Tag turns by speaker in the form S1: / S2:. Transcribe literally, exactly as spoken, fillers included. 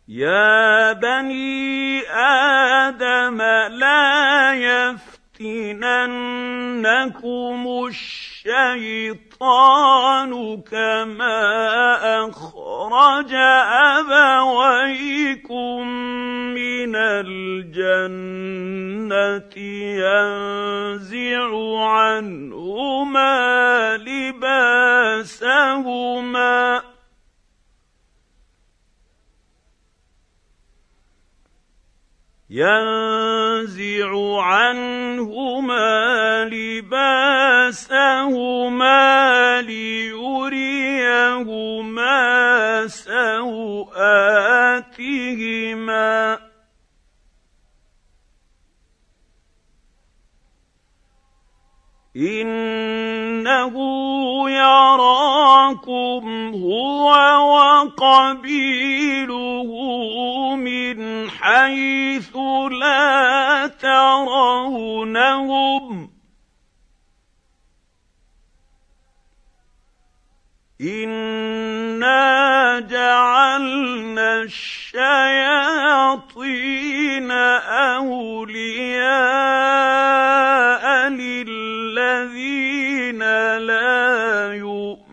S1: يَا بَنِي آدَمَ لَا يَفْتِنَنَّكُمُ الشَّيْطَانُ كَمَا أَخْرَجَ أَبَوَيْكُم مِّنَ الْجَنَّةِ يَنزِعُ عَنْهُمَا لِبَاسَهُمَا يَنزِعُ عَنْهُمَا لِبَاسَهُمَا لِيُرِيَهُمَا سَوْآتِهِمَا ۗ إِنَّهُ يَرَاكُمْ هُوَ وَقَبِيلُهُ مِنْ حَيْثُ لَا تَرَوْنَهُمْ ۗ إِنَّا جَعَلْنَا الشَّيَاطِينَ أَوْلِيَاءَ لِلَّذِينَ لَا يُؤْمِنُونَ